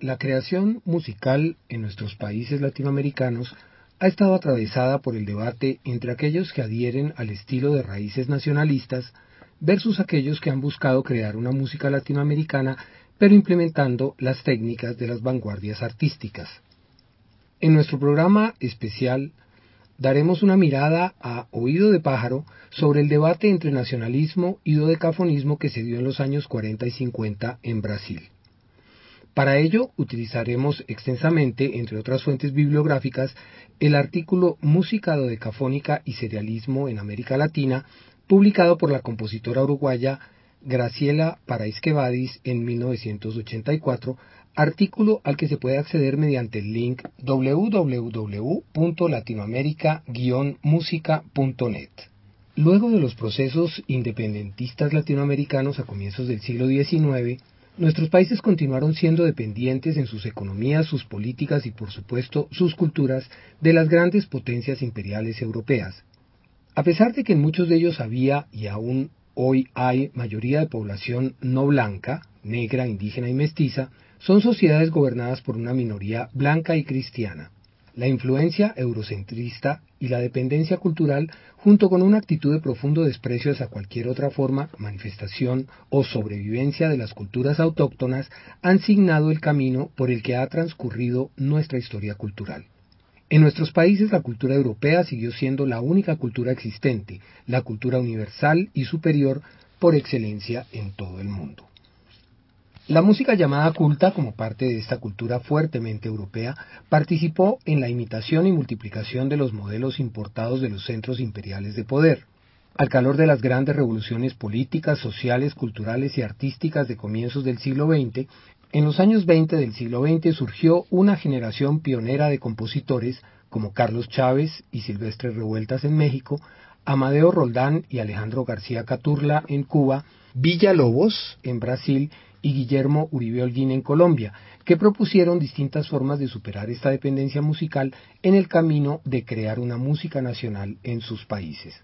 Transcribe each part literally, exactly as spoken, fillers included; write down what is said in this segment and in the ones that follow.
La creación musical en nuestros países latinoamericanos ha estado atravesada por el debate entre aquellos que adhieren al estilo de raíces nacionalistas versus aquellos que han buscado crear una música latinoamericana pero implementando las técnicas de las vanguardias artísticas. En nuestro programa especial daremos una mirada a oído de pájaro sobre el debate entre nacionalismo y dodecafonismo que se dio en los años cuarenta y cincuenta en Brasil. Para ello utilizaremos extensamente, entre otras fuentes bibliográficas, el artículo Música dodecafónica y serialismo en América Latina, publicado por la compositora uruguaya Graciela Paraísquevadis en mil novecientos ochenta y cuatro, artículo al que se puede acceder mediante el link doble u doble u doble u punto latinoamerica guion música punto net. Luego de los procesos independentistas latinoamericanos a comienzos del siglo diecinueve, nuestros países continuaron siendo dependientes en sus economías, sus políticas y por supuesto sus culturas de las grandes potencias imperiales europeas. A pesar de que en muchos de ellos había y aún hoy hay mayoría de población no blanca, negra, indígena y mestiza, son sociedades gobernadas por una minoría blanca y cristiana. La influencia eurocentrista y la dependencia cultural, junto con una actitud de profundo desprecio hacia cualquier otra forma, manifestación o sobrevivencia de las culturas autóctonas, han signado el camino por el que ha transcurrido nuestra historia cultural. En nuestros países la cultura europea siguió siendo la única cultura existente, la cultura universal y superior por excelencia en todo el mundo. La música llamada culta, como parte de esta cultura fuertemente europea, participó en la imitación y multiplicación de los modelos importados de los centros imperiales de poder. Al calor de las grandes revoluciones políticas, sociales, culturales y artísticas de comienzos del siglo veinte, en los años veinte del siglo veinte surgió una generación pionera de compositores como Carlos Chávez y Silvestre Revueltas en México, Amadeo Roldán y Alejandro García Caturla en Cuba, Villa-Lobos en Brasil y Guillermo Uribe Holguín en Colombia, que propusieron distintas formas de superar esta dependencia musical en el camino de crear una música nacional en sus países.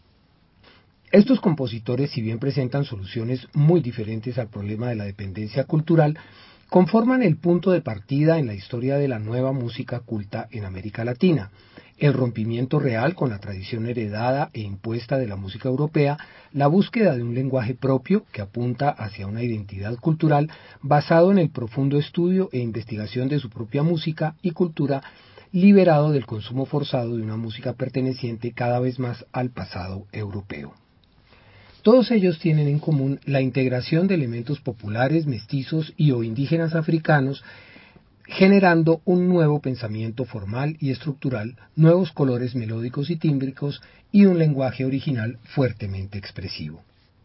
Estos compositores, si bien presentan soluciones muy diferentes al problema de la dependencia cultural, conforman el punto de partida en la historia de la nueva música culta en América Latina, el rompimiento real con la tradición heredada e impuesta de la música europea, la búsqueda de un lenguaje propio que apunta hacia una identidad cultural basado en el profundo estudio e investigación de su propia música y cultura, liberado del consumo forzado de una música perteneciente cada vez más al pasado europeo. Todos ellos tienen en común la integración de elementos populares, mestizos y o indígenas africanos, generando un nuevo pensamiento formal y estructural, nuevos colores melódicos y tímbricos y un lenguaje original fuertemente expresivo.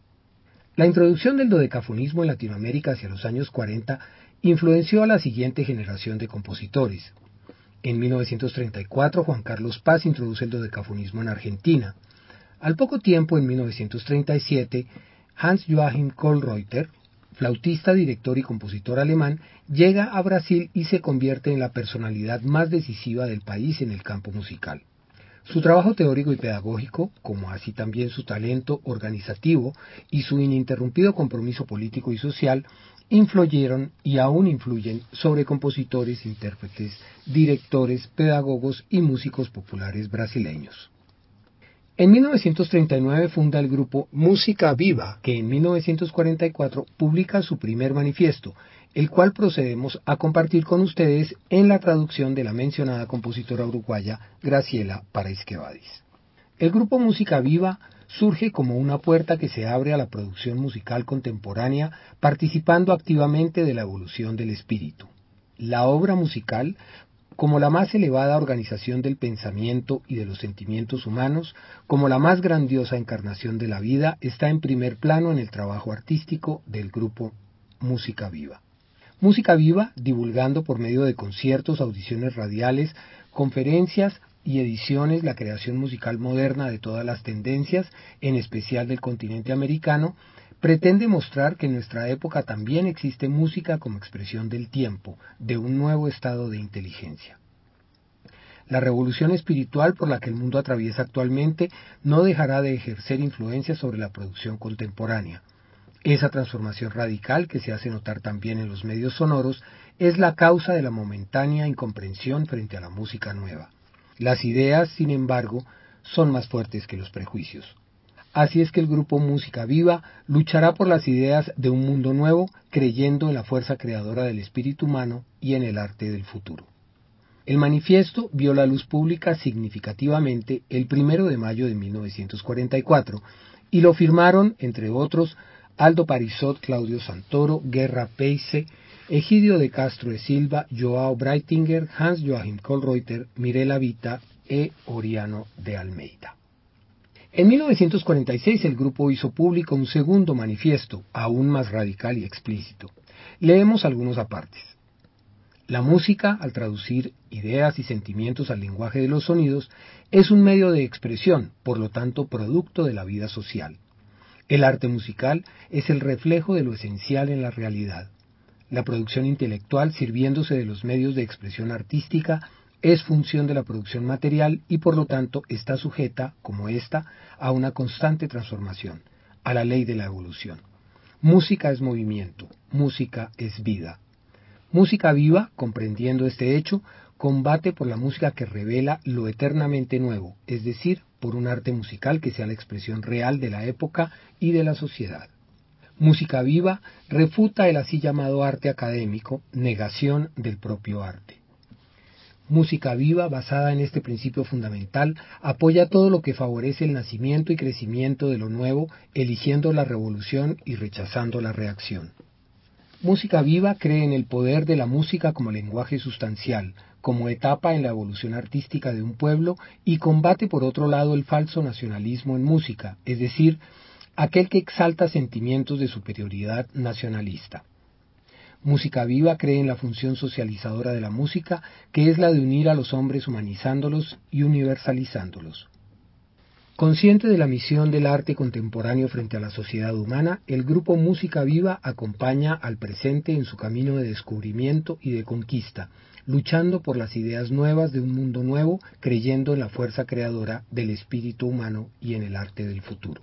La introducción del dodecafonismo en Latinoamérica hacia los años cuarenta influenció a la siguiente generación de compositores. En mil novecientos treinta y cuatro, Juan Carlos Paz introduce el dodecafonismo en Argentina. Al poco tiempo, en mil novecientos treinta y siete, Hans Joachim Kohlreuter, flautista, director y compositor alemán, llega a Brasil y se convierte en la personalidad más decisiva del país en el campo musical. Su trabajo teórico y pedagógico, como así también su talento organizativo y su ininterrumpido compromiso político y social, influyeron y aún influyen sobre compositores, intérpretes, directores, pedagogos y músicos populares brasileños. En mil novecientos treinta y nueve funda el grupo Música Viva, que en mil novecientos cuarenta y cuatro publica su primer manifiesto, el cual procedemos a compartir con ustedes en la traducción de la mencionada compositora uruguaya Graciela Paraísquevadis. El grupo Música Viva surge como una puerta que se abre a la producción musical contemporánea, participando activamente de la evolución del espíritu. La obra musical, como la más elevada organización del pensamiento y de los sentimientos humanos, como la más grandiosa encarnación de la vida, está en primer plano en el trabajo artístico del grupo Música Viva. Música Viva, divulgando por medio de conciertos, audiciones radiales, conferencias y ediciones la creación musical moderna de todas las tendencias, en especial del continente americano, pretende mostrar que en nuestra época también existe música como expresión del tiempo, de un nuevo estado de inteligencia. La revolución espiritual por la que el mundo atraviesa actualmente no dejará de ejercer influencia sobre la producción contemporánea. Esa transformación radical que se hace notar también en los medios sonoros es la causa de la momentánea incomprensión frente a la música nueva. Las ideas, sin embargo, son más fuertes que los prejuicios. Así es que el grupo Música Viva luchará por las ideas de un mundo nuevo, creyendo en la fuerza creadora del espíritu humano y en el arte del futuro. El manifiesto vio la luz pública significativamente el primero de mayo de mil novecientos cuarenta y cuatro y lo firmaron, entre otros, Aldo Parisot, Claudio Santoro, Guerra Peise, Egidio de Castro de Silva, Joao Breitinger, Hans Joachim Kollreuter, Mirella Vita e Oriano de Almeida. En mil novecientos cuarenta y seis el grupo hizo público un segundo manifiesto, aún más radical y explícito. Leemos algunos apartes. La música, al traducir ideas y sentimientos al lenguaje de los sonidos, es un medio de expresión, por lo tanto producto de la vida social. El arte musical es el reflejo de lo esencial en la realidad. La producción intelectual, sirviéndose de los medios de expresión artística, es función de la producción material y por lo tanto está sujeta, como ésta, a una constante transformación, a la ley de la evolución. Música es movimiento, música es vida. Música Viva, comprendiendo este hecho, combate por la música que revela lo eternamente nuevo, es decir, por un arte musical que sea la expresión real de la época y de la sociedad. Música Viva refuta el así llamado arte académico, negación del propio arte. Música Viva, basada en este principio fundamental, apoya todo lo que favorece el nacimiento y crecimiento de lo nuevo, eligiendo la revolución y rechazando la reacción. Música Viva cree en el poder de la música como lenguaje sustancial, como etapa en la evolución artística de un pueblo y combate por otro lado el falso nacionalismo en música, es decir, aquel que exalta sentimientos de superioridad nacionalista. Música Viva cree en la función socializadora de la música, que es la de unir a los hombres humanizándolos y universalizándolos. Consciente de la misión del arte contemporáneo frente a la sociedad humana, el grupo Música Viva acompaña al presente en su camino de descubrimiento y de conquista, luchando por las ideas nuevas de un mundo nuevo, creyendo en la fuerza creadora del espíritu humano y en el arte del futuro.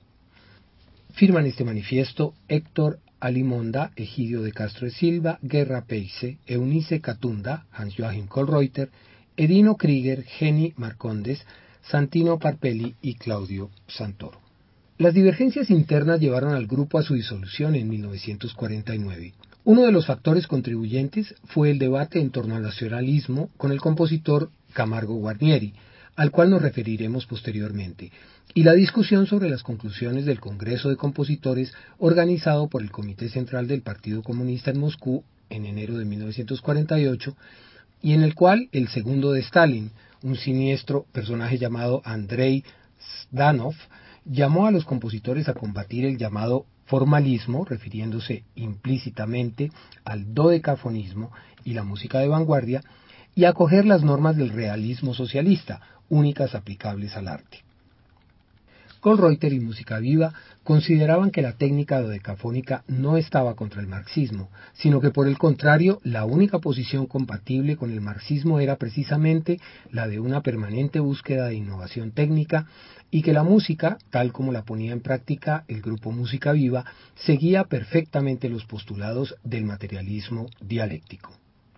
Firman este manifiesto Héctor Alimonda, Egidio de Castro de Silva, Guerra Peise, Eunice Catunda, Hans Joachim Kollreuter, Edino Krieger, Jenny Marcondes, Santino Parpelli y Claudio Santoro. Las divergencias internas llevaron al grupo a su disolución en mil novecientos cuarenta y nueve. Uno de los factores contribuyentes fue el debate en torno al nacionalismo con el compositor Camargo Guarnieri, al cual nos referiremos posteriormente, y la discusión sobre las conclusiones del Congreso de Compositores organizado por el Comité Central del Partido Comunista en Moscú en enero de mil novecientos cuarenta y ocho, y en el cual el segundo de Stalin, un siniestro personaje llamado Andrei Zhdanov, llamó a los compositores a combatir el llamado formalismo, refiriéndose implícitamente al dodecafonismo y la música de vanguardia, y acoger las normas del realismo socialista, únicas aplicables al arte. Kollreuter y Música Viva consideraban que la técnica dodecafónica no estaba contra el marxismo, sino que por el contrario, la única posición compatible con el marxismo era precisamente la de una permanente búsqueda de innovación técnica y que la música, tal como la ponía en práctica el grupo Música Viva, seguía perfectamente los postulados del materialismo dialéctico.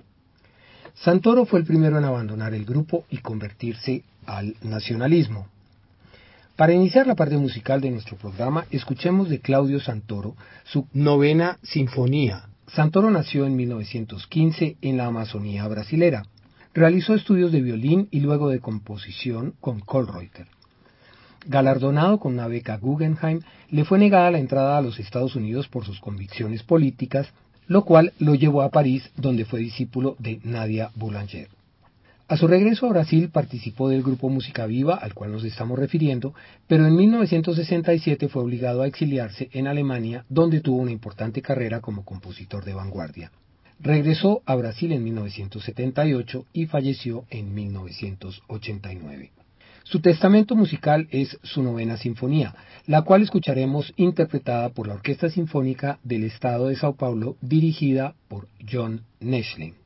Santoro fue el primero en abandonar el grupo y convertirse al nacionalismo. Para iniciar la parte musical de nuestro programa, escuchemos de Claudio Santoro su novena sinfonía. Santoro nació en mil novecientos quince en la Amazonía brasilera. Realizó estudios de violín y luego de composición con Kollreuter. Galardonado con una beca Guggenheim, le fue negada la entrada a los Estados Unidos por sus convicciones políticas, lo cual lo llevó a París, donde fue discípulo de Nadia Boulanger. A su regreso a Brasil participó del grupo Música Viva, al cual nos estamos refiriendo, pero en mil novecientos sesenta y siete fue obligado a exiliarse en Alemania, donde tuvo una importante carrera como compositor de vanguardia. Regresó a Brasil en mil novecientos setenta y ocho y falleció en mil novecientos ochenta y nueve. Su testamento musical es su novena sinfonía, la cual escucharemos interpretada por la Orquesta Sinfónica del Estado de Sao Paulo, dirigida por John Neschling.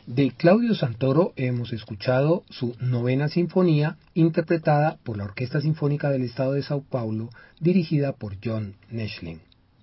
De Claudio Santoro hemos escuchado su Novena Sinfonía, interpretada por la Orquesta Sinfónica del Estado de Sao Paulo, dirigida por John Neschling.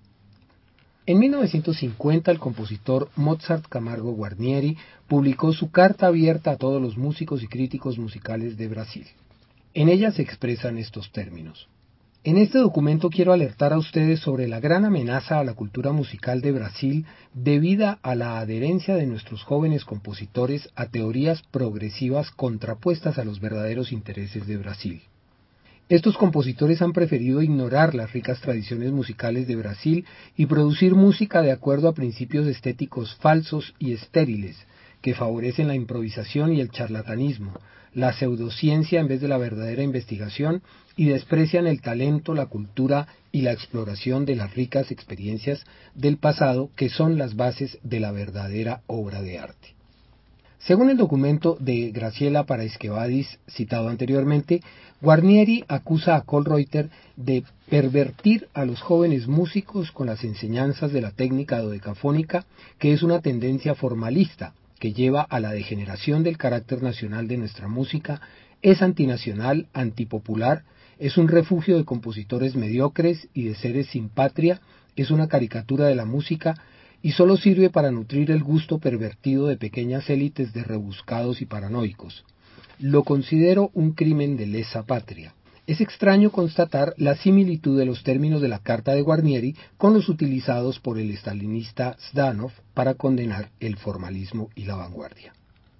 En mil novecientos cincuenta, el compositor Mozart Camargo Guarnieri publicó su carta abierta a todos los músicos y críticos musicales de Brasil. En ella se expresan estos términos. En este documento quiero alertar a ustedes sobre la gran amenaza a la cultura musical de Brasil debida a la adherencia de nuestros jóvenes compositores a teorías progresivas contrapuestas a los verdaderos intereses de Brasil. Estos compositores han preferido ignorar las ricas tradiciones musicales de Brasil y producir música de acuerdo a principios estéticos falsos y estériles, que favorecen la improvisación y el charlatanismo, la pseudociencia en vez de la verdadera investigación y desprecian el talento, la cultura y la exploración de las ricas experiencias del pasado que son las bases de la verdadera obra de arte. Según el documento de Graciela Paraisquevadis citado anteriormente, Guarnieri acusa a Kölreuter de pervertir a los jóvenes músicos con las enseñanzas de la técnica dodecafónica, que es una tendencia formalista que lleva a la degeneración del carácter nacional de nuestra música, es antinacional, antipopular, es un refugio de compositores mediocres y de seres sin patria, es una caricatura de la música y solo sirve para nutrir el gusto pervertido de pequeñas élites de rebuscados y paranoicos. Lo considero un crimen de lesa patria. Es extraño constatar la similitud de los términos de la carta de Guarnieri con los utilizados por el estalinista Zdanov para condenar el formalismo y la vanguardia.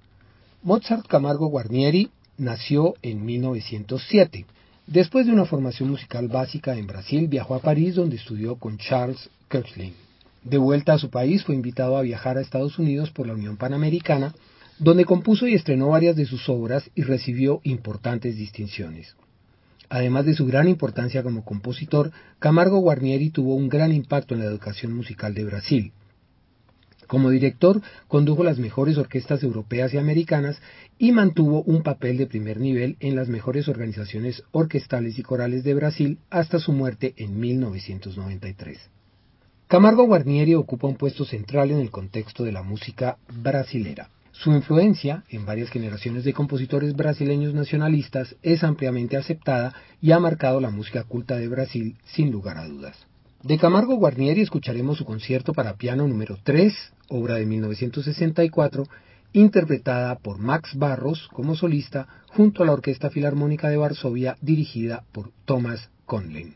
Mozart Camargo Guarnieri nació en mil novecientos siete. Después de una formación musical básica en Brasil, viajó a París donde estudió con Charles Koechlin. De vuelta a su país, fue invitado a viajar a Estados Unidos por la Unión Panamericana, donde compuso y estrenó varias de sus obras y recibió importantes distinciones. Además de su gran importancia como compositor, Camargo Guarnieri tuvo un gran impacto en la educación musical de Brasil. Como director, condujo las mejores orquestas europeas y americanas y mantuvo un papel de primer nivel en las mejores organizaciones orquestales y corales de Brasil hasta su muerte en mil novecientos noventa y tres. Camargo Guarnieri ocupa un puesto central en el contexto de la música brasilera. Su influencia en varias generaciones de compositores brasileños nacionalistas es ampliamente aceptada y ha marcado la música culta de Brasil sin lugar a dudas. De Camargo Guarnieri escucharemos su concierto para piano número tres, obra de mil novecientos sesenta y cuatro, interpretada por Max Barros como solista junto a la Orquesta Filarmónica de Varsovia dirigida por Thomas Conlin.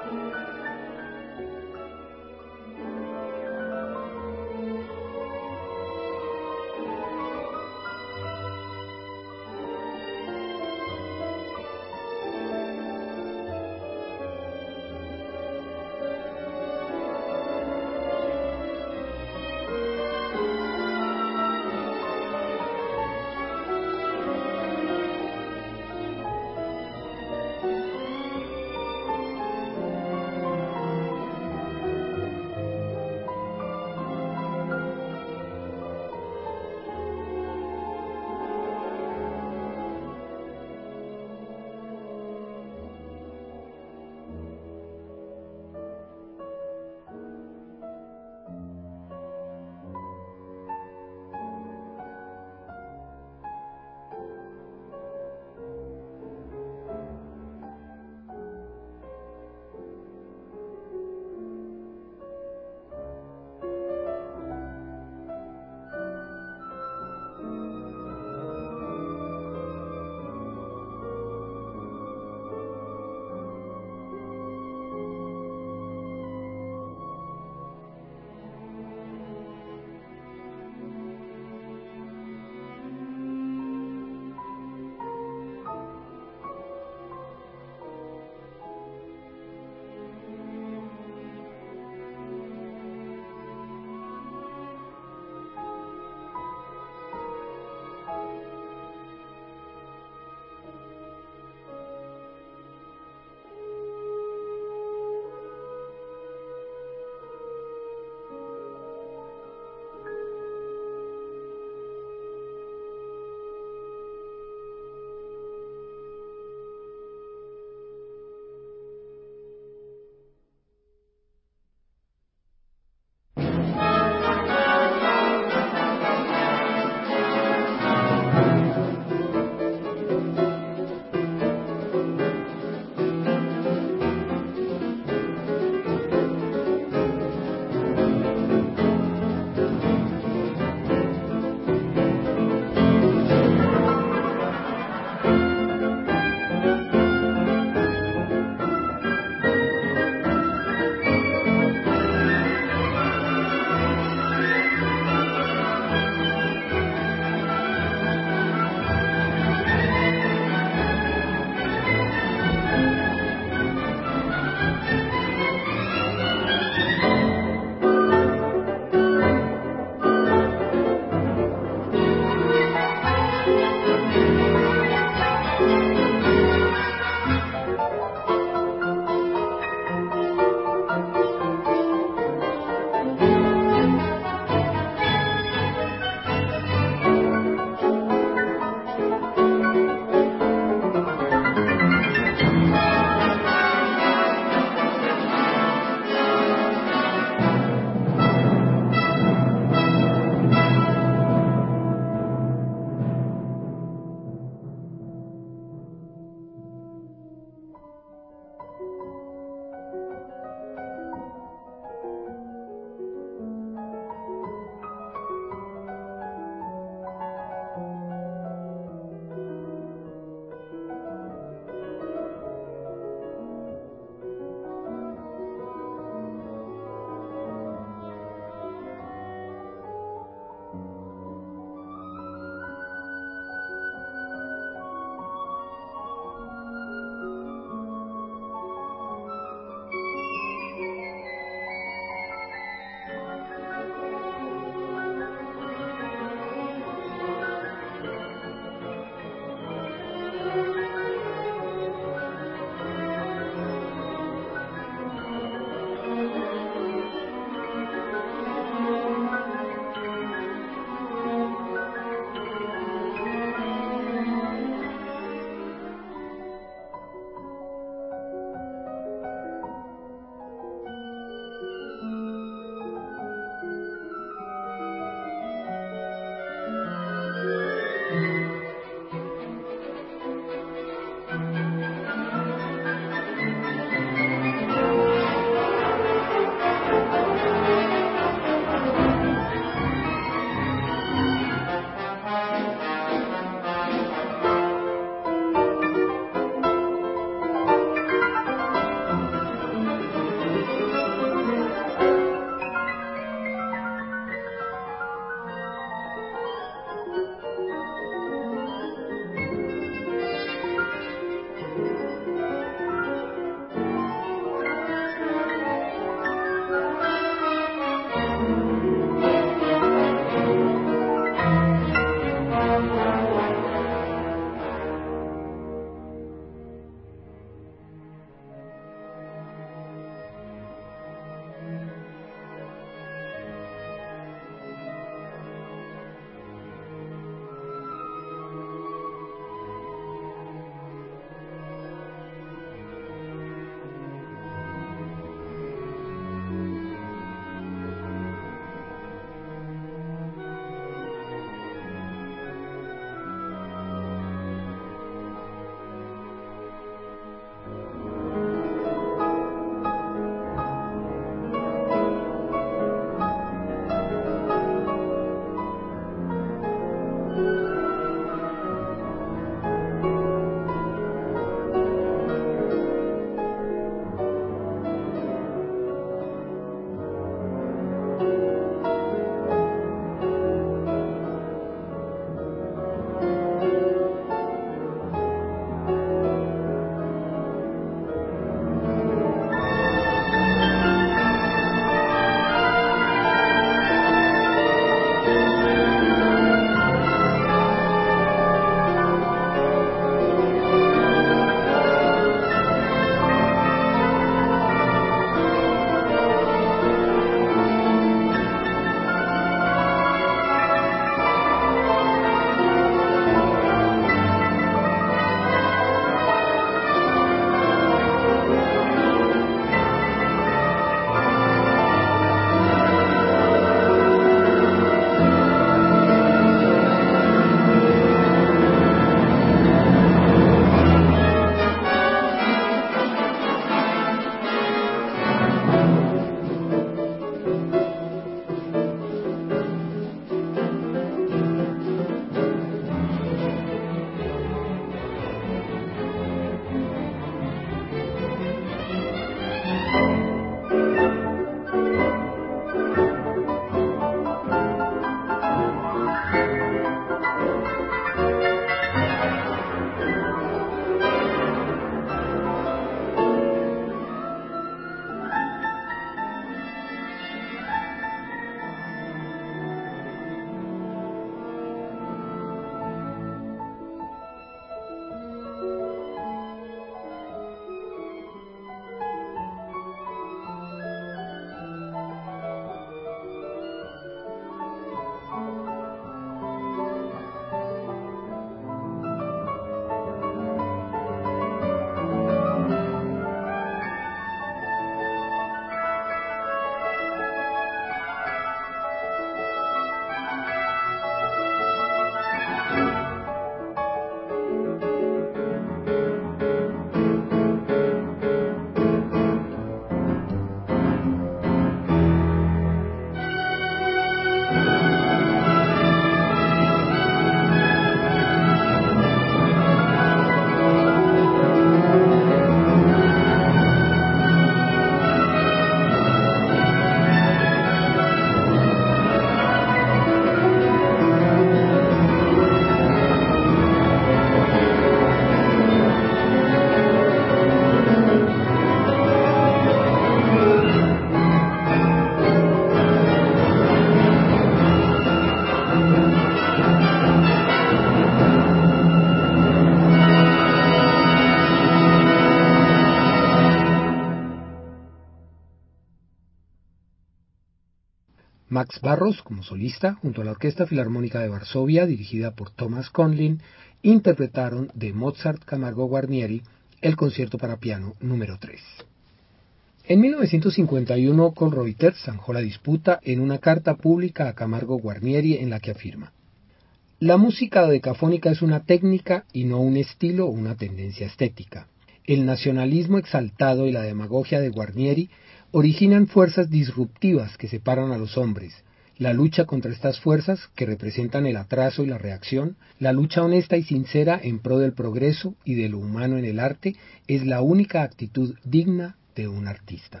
Max Barros, como solista, junto a la Orquesta Filarmónica de Varsovia, dirigida por Thomas Conlin, interpretaron de Mozart Camargo Guarnieri el concierto para piano número tres. En mil novecientos cincuenta y uno, Kölreuter zanjó la disputa en una carta pública a Camargo Guarnieri en la que afirma: la música dodecafónica es una técnica y no un estilo o una tendencia estética. El nacionalismo exaltado y la demagogia de Guarnieri originan fuerzas disruptivas que separan a los hombres. La lucha contra estas fuerzas, que representan el atraso y la reacción, la lucha honesta y sincera en pro del progreso y de lo humano en el arte, es la única actitud digna de un artista.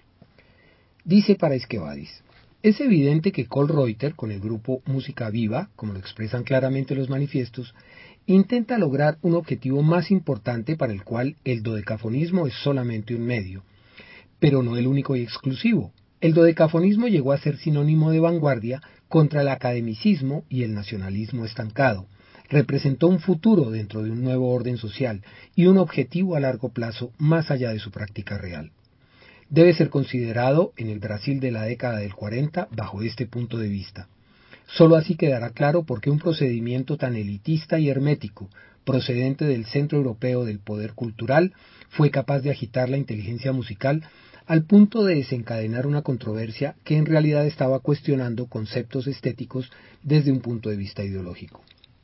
Dice Paraskevadis: es evidente que Kölreuter, con el grupo Música Viva, como lo expresan claramente los manifiestos, intenta lograr un objetivo más importante para el cual el dodecafonismo es solamente un medio, pero no el único y exclusivo. El dodecafonismo llegó a ser sinónimo de vanguardia contra el academicismo y el nacionalismo estancado. Representó un futuro dentro de un nuevo orden social y un objetivo a largo plazo más allá de su práctica real. Debe ser considerado en el Brasil de la década del cuarenta bajo este punto de vista. Solo así quedará claro por qué un procedimiento tan elitista y hermético, procedente del centro europeo del poder cultural, fue capaz de agitar la inteligencia musical al punto de desencadenar una controversia que en realidad estaba cuestionando conceptos estéticos desde un punto de vista ideológico.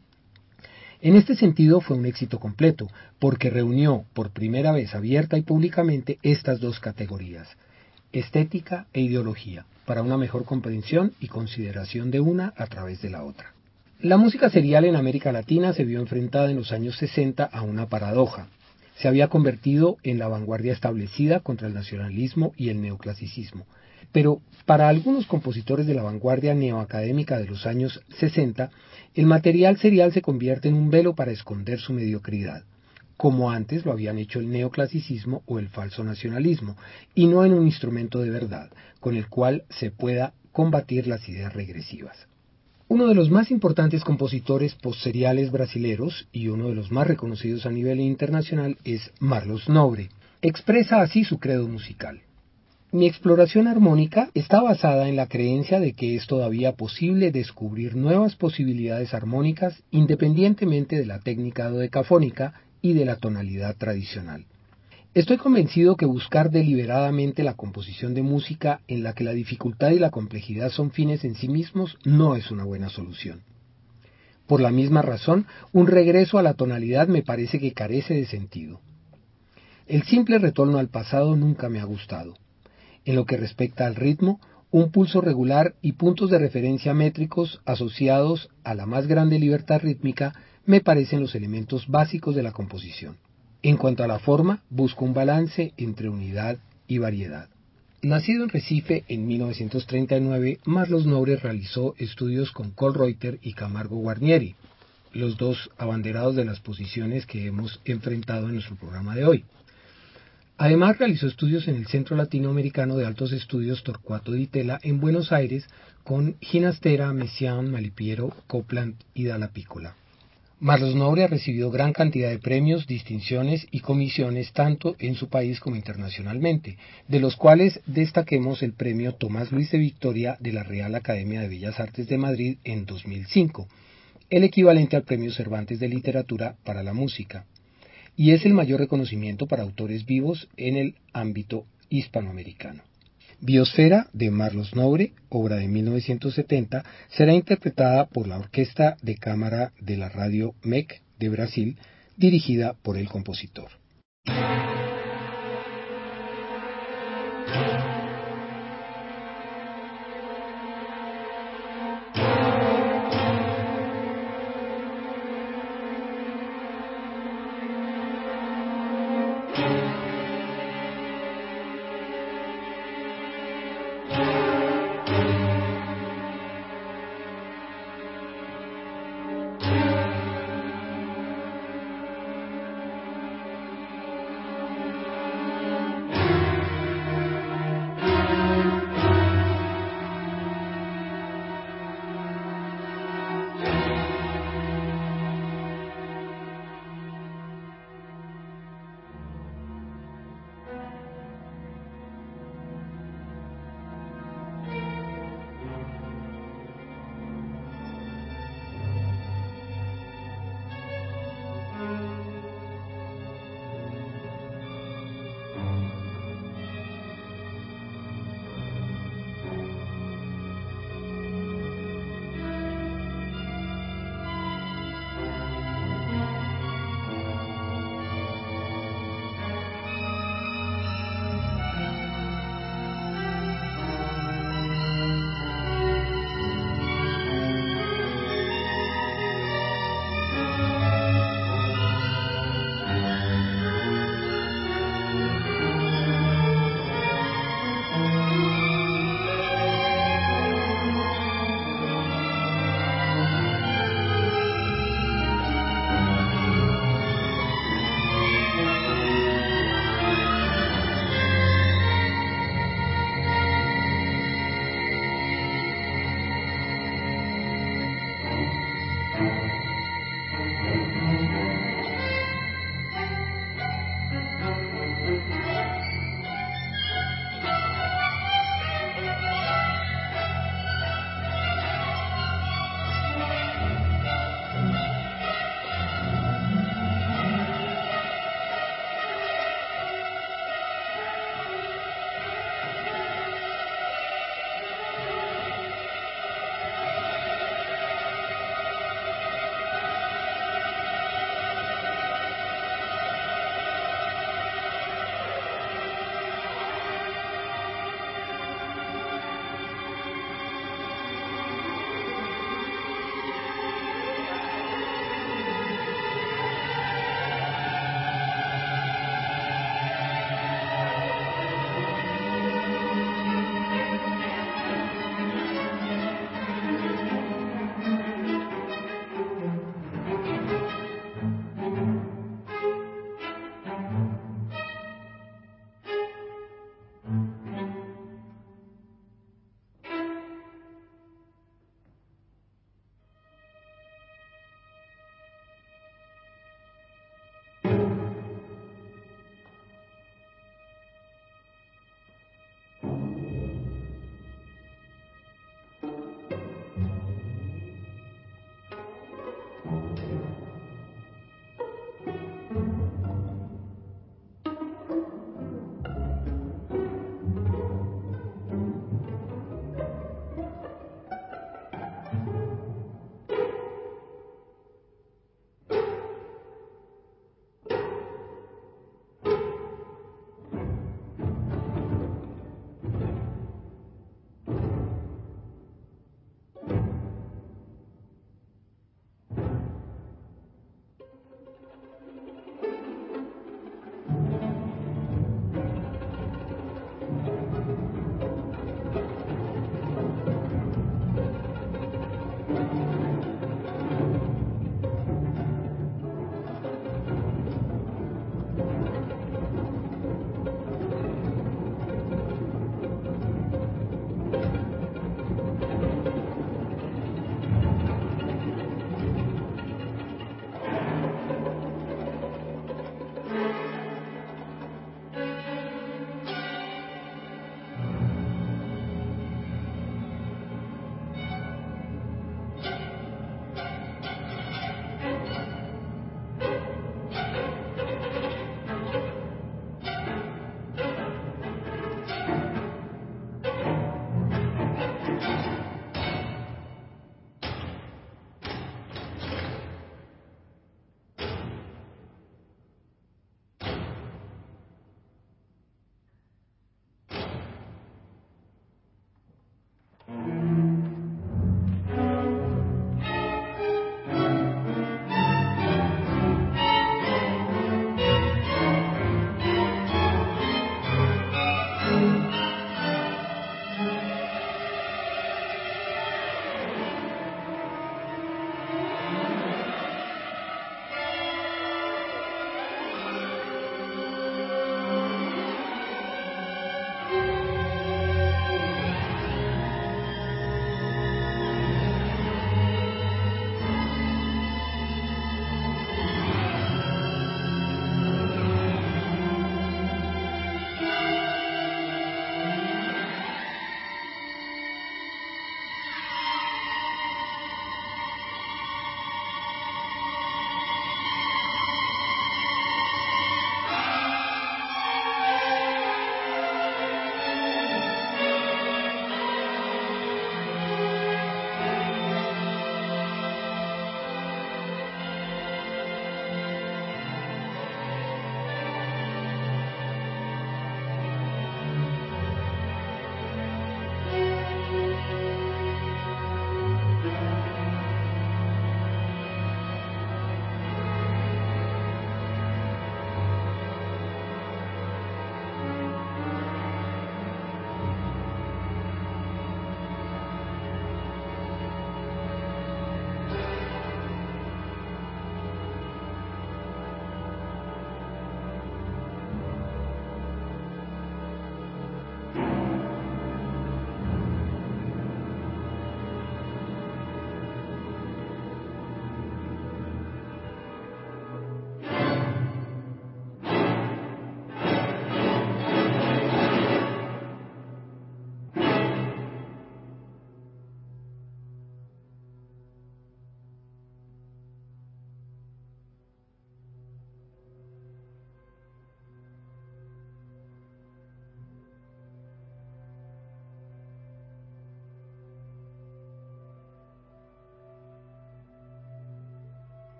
En este sentido fue un éxito completo, porque reunió por primera vez abierta y públicamente estas dos categorías, estética e ideología, para una mejor comprensión y consideración de una a través de la otra. La música serial en América Latina se vio enfrentada en los años sesenta a una paradoja. Se había convertido en la vanguardia establecida contra el nacionalismo y el neoclasicismo. Pero para algunos compositores de la vanguardia neoacadémica de los años sesenta, el material serial se convierte en un velo para esconder su mediocridad, como antes lo habían hecho el neoclasicismo o el falso nacionalismo, y no en un instrumento de verdad, con el cual se pueda combatir las ideas regresivas. Uno de los más importantes compositores postseriales brasileros y uno de los más reconocidos a nivel internacional es Marlos Nobre. Expresa así su credo musical: mi exploración armónica está basada en la creencia de que es todavía posible descubrir nuevas posibilidades armónicas independientemente de la técnica dodecafónica y de la tonalidad tradicional. Estoy convencido que buscar deliberadamente la composición de música en la que la dificultad y la complejidad son fines en sí mismos no es una buena solución. Por la misma razón, un regreso a la tonalidad me parece que carece de sentido. El simple retorno al pasado nunca me ha gustado. En lo que respecta al ritmo, un pulso regular y puntos de referencia métricos asociados a la más grande libertad rítmica me parecen los elementos básicos de la composición. En cuanto a la forma, busco un balance entre unidad y variedad. Nacido en Recife en mil novecientos treinta y nueve, Marlos Nobre realizó estudios con Kölreuter y Camargo Guarnieri, los dos abanderados de las posiciones que hemos enfrentado en nuestro programa de hoy. Además realizó estudios en el Centro Latinoamericano de Altos Estudios Torcuato Di Tella en Buenos Aires con Ginastera, Messiaen, Malipiero, Copland y Dalla Piccola. Marlos Nobre ha recibido gran cantidad de premios, distinciones y comisiones tanto en su país como internacionalmente, de los cuales destaquemos el premio Tomás Luis de Victoria de la Real Academia de Bellas Artes de Madrid en dos mil cinco, el equivalente al premio Cervantes de Literatura para la música, y es el mayor reconocimiento para autores vivos en el ámbito hispanoamericano. Biosfera de Marlos Nobre, obra de mil novecientos setenta, será interpretada por la Orquesta de Cámara de la Radio M E C de Brasil, dirigida por el compositor.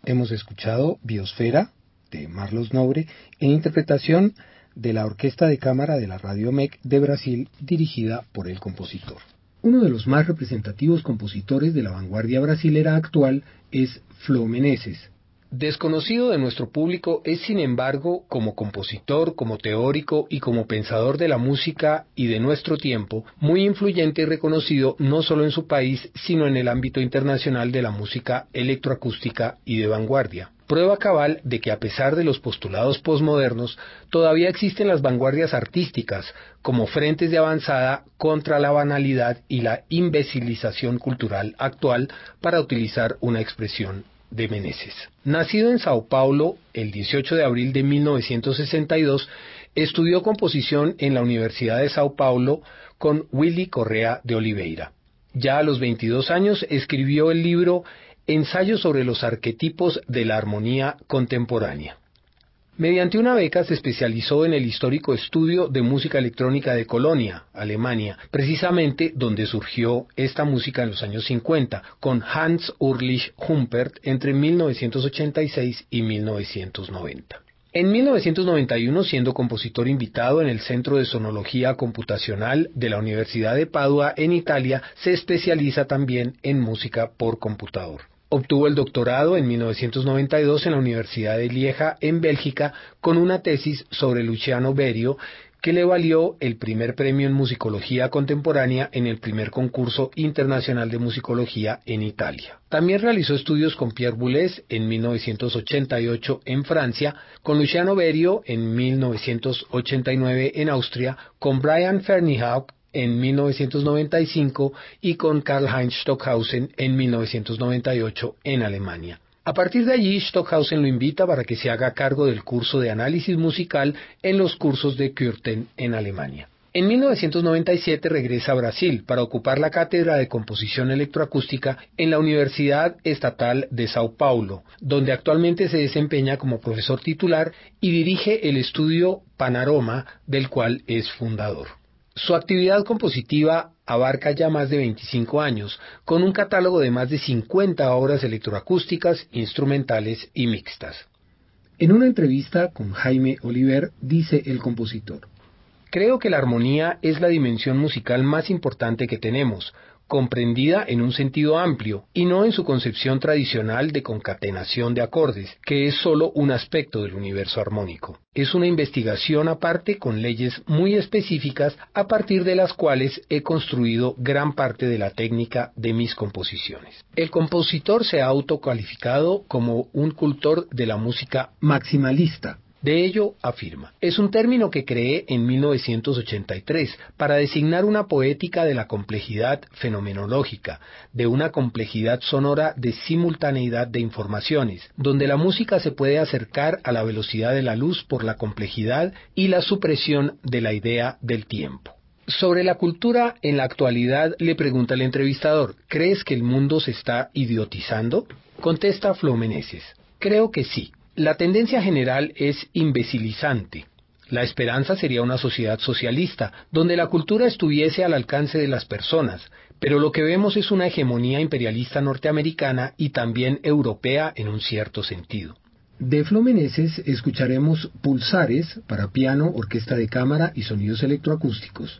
Hemos escuchado Biosfera, de Marlos Nobre, en interpretación de la Orquesta de Cámara de la Radio M E C de Brasil, dirigida por el compositor. Uno de los más representativos compositores de la vanguardia brasilera actual es Flo Meneses. Desconocido de nuestro público es, sin embargo, como compositor, como teórico y como pensador de la música y de nuestro tiempo, muy influyente y reconocido no solo en su país, sino en el ámbito internacional de la música electroacústica y de vanguardia. Prueba cabal de que, a pesar de los postulados posmodernos, todavía existen las vanguardias artísticas como frentes de avanzada contra la banalidad y la imbecilización cultural actual, para utilizar una expresión de Meneses. Nacido en Sao Paulo el dieciocho de abril de mil novecientos sesenta y dos, estudió composición en la Universidad de Sao Paulo con Willy Correa de Oliveira. Ya a los veintidós años escribió el libro Ensayo sobre los arquetipos de la armonía contemporánea. Mediante una beca se especializó en el histórico estudio de música electrónica de Colonia, Alemania, precisamente donde surgió esta música en los años cincuenta, con Hans Ulrich Humpert entre mil novecientos ochenta y seis y mil novecientos noventa. En mil novecientos noventa y uno, siendo compositor invitado en el Centro de Sonología Computacional de la Universidad de Padua en Italia, se especializa también en música por computador. Obtuvo el doctorado en mil novecientos noventa y dos en la Universidad de Lieja, en Bélgica, con una tesis sobre Luciano Berio, que le valió el primer premio en musicología contemporánea en el primer concurso internacional de musicología en Italia. También realizó estudios con Pierre Boulez en mil novecientos ochenta y ocho en Francia, con Luciano Berio en mil novecientos ochenta y nueve en Austria, con Brian Ferneyhough en mil novecientos noventa y cinco y con Karl-Heinz Stockhausen en mil novecientos noventa y ocho en Alemania. A partir de allí, Stockhausen lo invita para que se haga cargo del curso de análisis musical en los cursos de Kürten en Alemania. En mil novecientos noventa y siete regresa a Brasil para ocupar la cátedra de composición electroacústica en la Universidad Estatal de Sao Paulo, donde actualmente se desempeña como profesor titular y dirige el estudio Panaroma, del cual es fundador. Su actividad compositiva abarca ya más de veinticinco años, con un catálogo de más de cincuenta obras electroacústicas, instrumentales y mixtas. En una entrevista con Jaime Oliver, dice el compositor: creo que la armonía es la dimensión musical más importante que tenemos, comprendida en un sentido amplio y no en su concepción tradicional de concatenación de acordes, que es solo un aspecto del universo armónico. Es una investigación aparte con leyes muy específicas a partir de las cuales he construido gran parte de la técnica de mis composiciones. El compositor se ha autocalificado como un cultor de la música maximalista. De ello afirma: es un término que creé en mil novecientos ochenta y tres para designar una poética de la complejidad fenomenológica, de una complejidad sonora de simultaneidad de informaciones, donde la música se puede acercar a la velocidad de la luz por la complejidad y la supresión de la idea del tiempo. Sobre la cultura en la actualidad, le pregunta el entrevistador: ¿crees que el mundo se está idiotizando? Contesta Flo Meneses: creo que sí. La tendencia general es imbecilizante. La esperanza sería una sociedad socialista, donde la cultura estuviese al alcance de las personas, pero lo que vemos es una hegemonía imperialista norteamericana y también europea en un cierto sentido. De Flo Meneses escucharemos Pulsares para piano, orquesta de cámara y sonidos electroacústicos.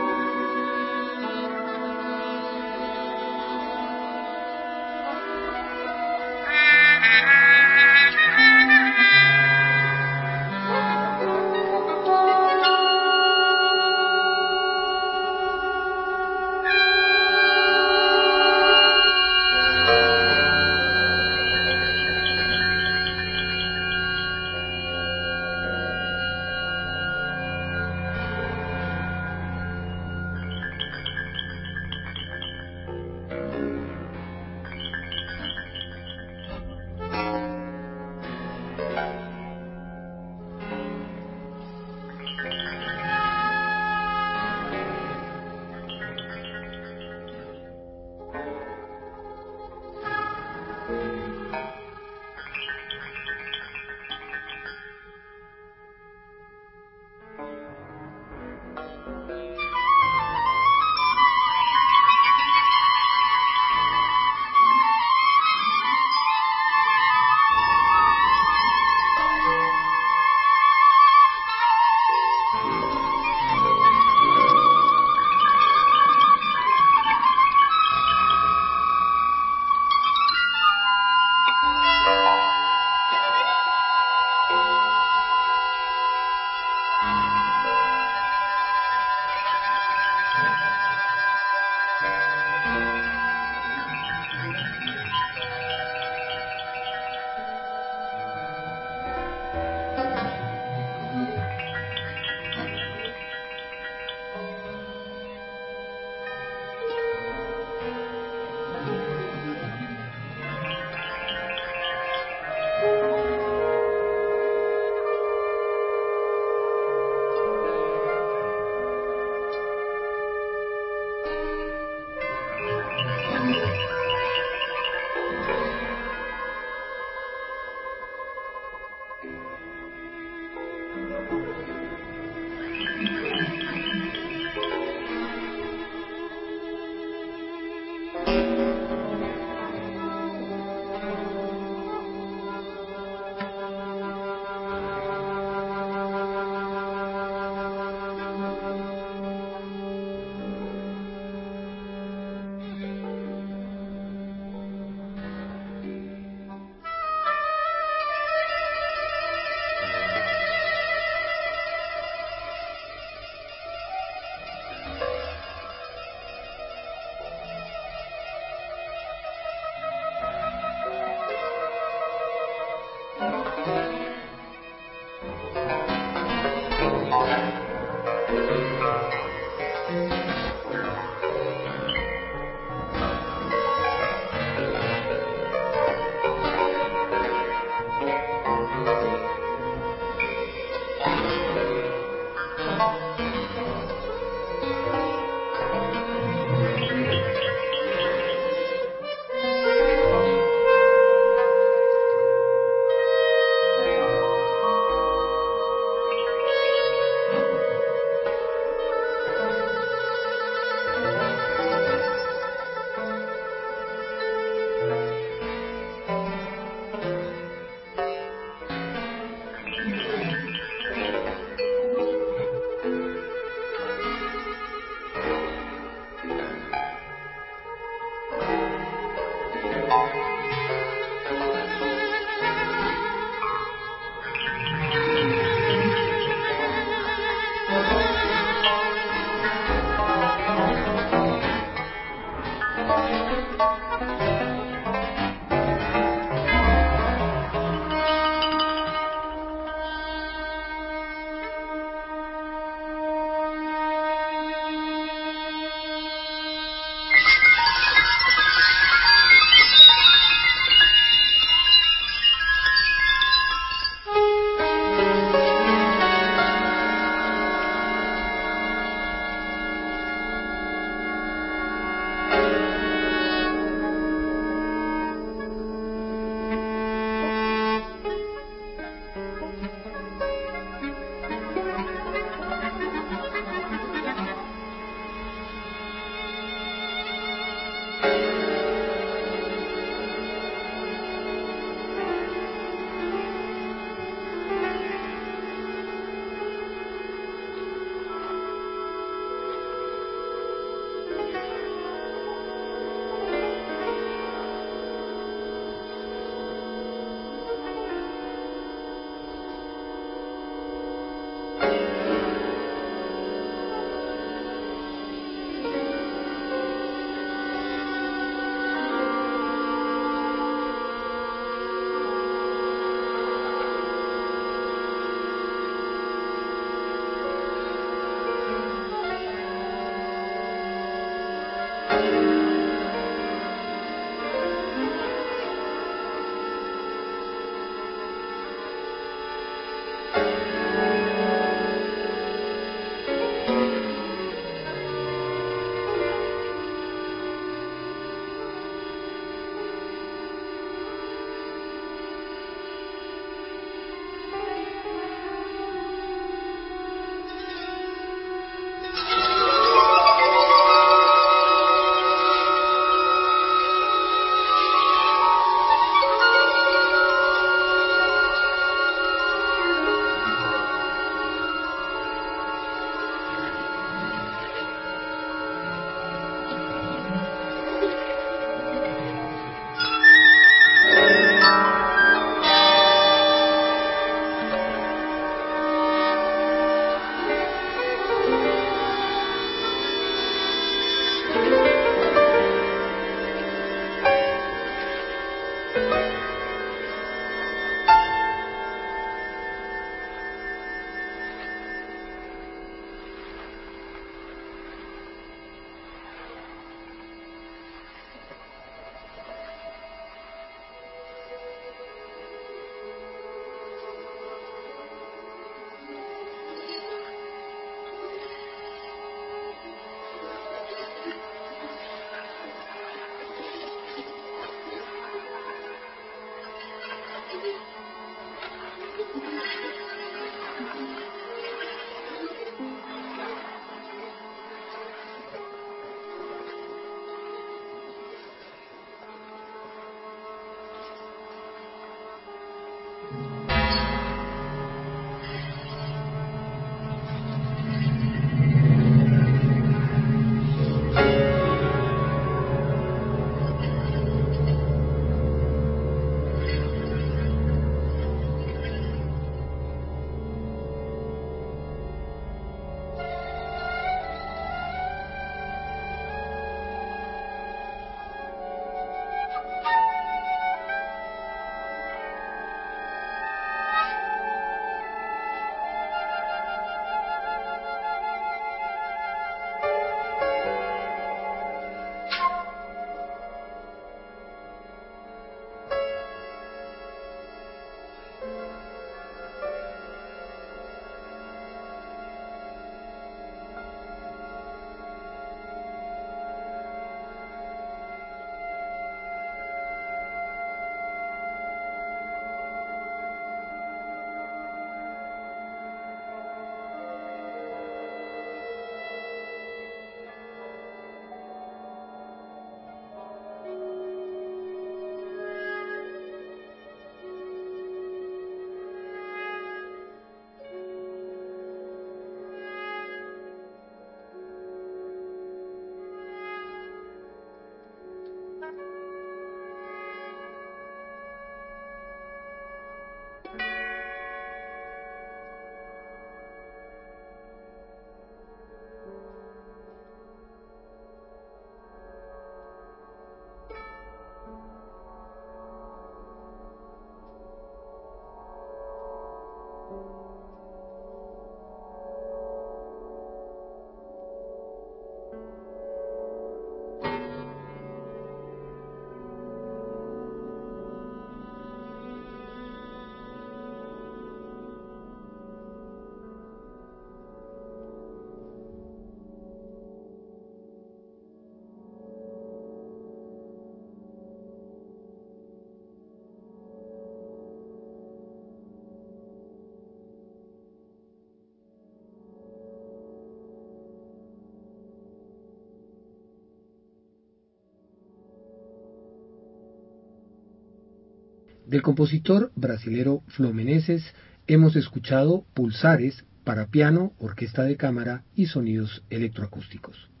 Del compositor brasilero Flo Meneses hemos escuchado Pulsares para piano, orquesta de cámara y sonidos electroacústicos.